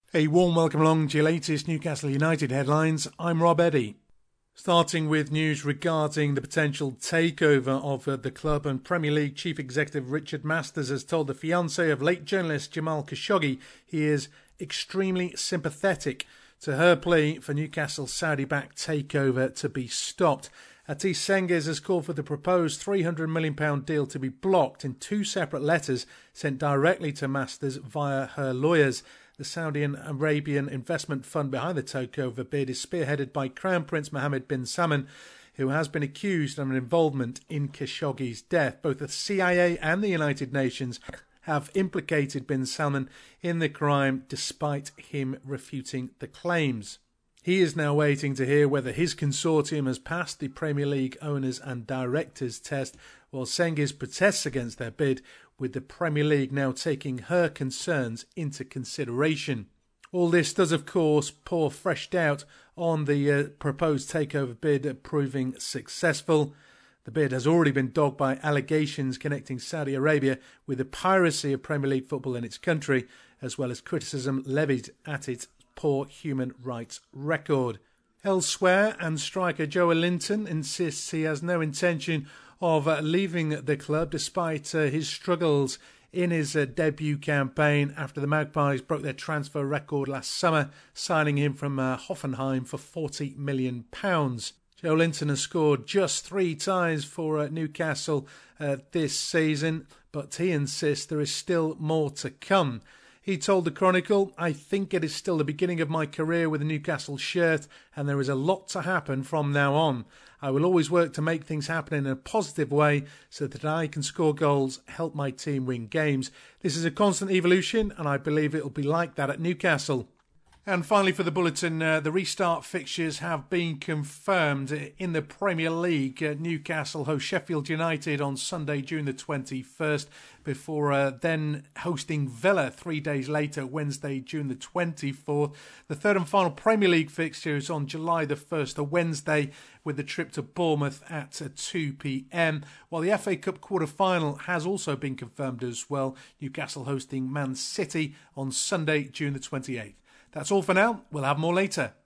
A warm welcome along to your latest Newcastle United headlines. I'm Rob Eddy. Starting with news regarding the potential takeover of the club, and Premier League Chief Executive Richard Masters has told the fiancée of late journalist Jamal Khashoggi he is extremely sympathetic to her plea for Newcastle's Saudi-backed takeover to be stopped. Atis Cengiz has called for the proposed £300 million deal to be blocked in two separate letters sent directly to Masters via her lawyers. The Saudi Arabian investment fund behind the takeover bid is spearheaded by Crown Prince Mohammed bin Salman, who has been accused of an involvement in Khashoggi's death. Both the CIA and the United Nations have implicated bin Salman in the crime, despite him refuting the claims. He is now waiting to hear whether his consortium has passed the Premier League owners and directors test, while Cengiz protests against their bid, with the Premier League now taking her concerns into consideration. All this does, of course, pour fresh doubt on the proposed takeover bid proving successful. The bid has already been dogged by allegations connecting Saudi Arabia with the piracy of Premier League football in its country, as well as criticism levied at its poor human rights record. Elsewhere, and striker Joelinton insists he has no intention of leaving the club despite his struggles in his debut campaign after the Magpies broke their transfer record last summer, signing him from Hoffenheim for £40 million. Joelinton has scored just 3 times for Newcastle this season, but he insists there is still more to come. He told the Chronicle, "I think it is still the beginning of my career with a Newcastle shirt, and there is a lot to happen from now on. I will always work to make things happen in a positive way so that I can score goals, help my team win games. This is a constant evolution, and I believe it will be like that at Newcastle." And finally for the bulletin, the restart fixtures have been confirmed in the Premier League. Newcastle host Sheffield United on Sunday, June the 21st, before then hosting Villa 3 days later, Wednesday, June the 24th. The third and final Premier League fixture is on July the 1st, a Wednesday, with the trip to Bournemouth at 2 p.m. While the FA Cup quarter-final has also been confirmed as well. Newcastle hosting Man City on Sunday, June the 28th. That's all for now. We'll have more later.